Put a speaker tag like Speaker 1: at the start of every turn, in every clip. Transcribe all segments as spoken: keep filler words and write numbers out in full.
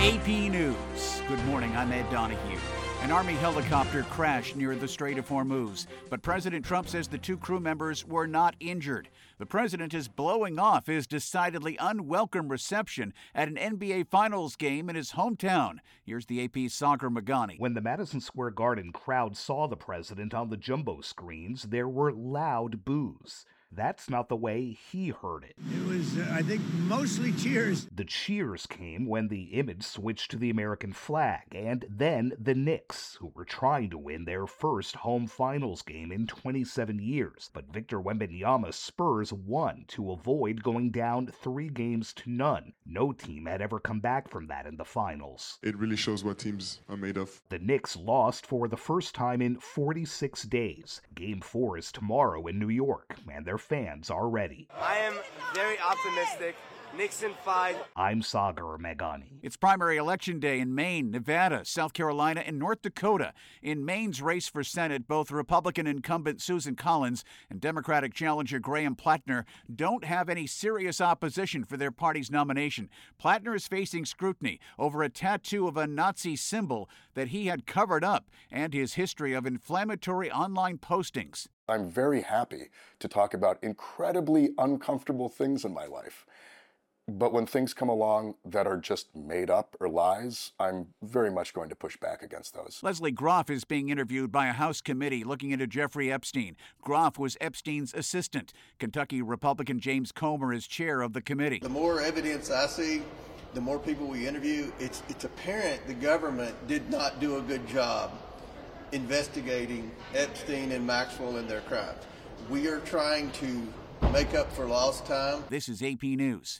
Speaker 1: A P News. Good morning, I'm Ed Donahue. An Army helicopter crashed near the Strait of Hormuz, but President Trump says the two crew members were not injured. The president is blowing off his decidedly unwelcome reception at an N B A Finals game in his hometown. Here's the A P's Sagar Meghani.
Speaker 2: When the Madison Square Garden crowd saw the president on the jumbo screens, there were loud boos. That's not the way he heard it.
Speaker 3: It was, uh, I think, mostly cheers.
Speaker 2: The cheers came when the image switched to the American flag, and then the Knicks, who were trying to win their first home finals game in twenty-seven years. But Victor Wembanyama's Spurs won to avoid going down three games to none. No team had ever come back from that in the finals.
Speaker 4: It really shows what teams are made of.
Speaker 2: The Knicks lost for the first time in forty-six days. Game four is tomorrow in New York, and their fans are ready.
Speaker 5: I am very optimistic. Knicks in five.
Speaker 2: I'm Sagar Meghani.
Speaker 1: It's primary election day in Maine, Nevada, South Carolina, and North Dakota. In Maine's race for Senate, both Republican incumbent Susan Collins and Democratic challenger Graham Plattner don't have any serious opposition for their party's nomination. Plattner is facing scrutiny over a tattoo of a Nazi symbol that he had covered up and his history of inflammatory online postings.
Speaker 6: I'm very happy to talk about incredibly uncomfortable things in my life. But when things come along that are just made up or lies, I'm very much going to push back against those.
Speaker 1: Leslie Groff is being interviewed by a House committee looking into Jeffrey Epstein. Groff was Epstein's assistant. Kentucky Republican James Comer is chair of the committee.
Speaker 7: The more evidence I see, the more people we interview, it's, it's apparent the government did not do a good job investigating Epstein and Maxwell and their crimes. We are trying to make up for lost time.
Speaker 1: This is A P News.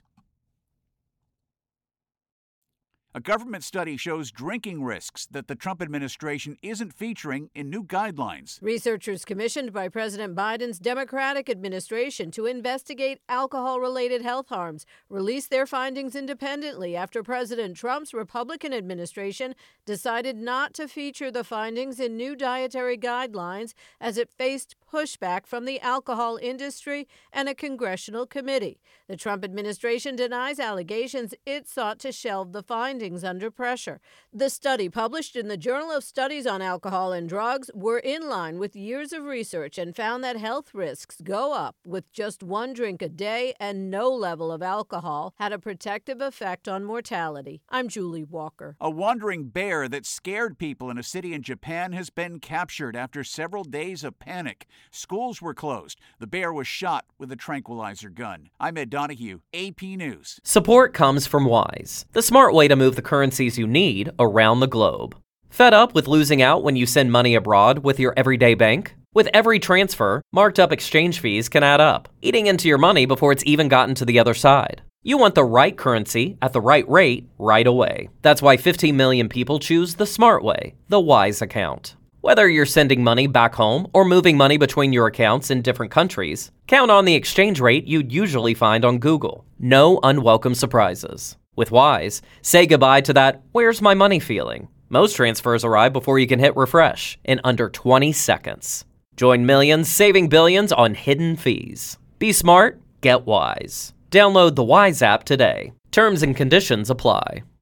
Speaker 1: A government study shows drinking risks that the Trump administration isn't featuring in new guidelines.
Speaker 8: Researchers commissioned by President Biden's Democratic administration to investigate alcohol-related health harms released their findings independently after President Trump's Republican administration decided not to feature the findings in new dietary guidelines as it faced pushback from the alcohol industry and a congressional committee. The Trump administration denies allegations it sought to shelve the findings under pressure. The study, published in the Journal of Studies on Alcohol and Drugs, were in line with years of research and found that health risks go up with just one drink a day, and no level of alcohol had a protective effect on mortality. I'm Julie Walker.
Speaker 1: A wandering bear that scared people in a city in Japan has been captured after several days of panic. Schools were closed. The bear was shot with a tranquilizer gun. I'm Ed Donahue, A P News.
Speaker 9: Support comes from Wise, the smart way to move the currencies you need around the globe. Fed up with losing out when you send money abroad with your everyday bank? With every transfer, marked up exchange fees can add up, eating into your money before it's even gotten to the other side. You want the right currency at the right rate right away. That's why fifteen million people choose the smart way, the Wise account. Whether you're sending money back home or moving money between your accounts in different countries, count on the exchange rate you'd usually find on Google. No unwelcome surprises. With Wise, say goodbye to that "where's my money" feeling. Most transfers arrive before you can hit refresh in under twenty seconds. Join millions saving billions on hidden fees. Be smart, get Wise. Download the Wise app today. Terms and conditions apply.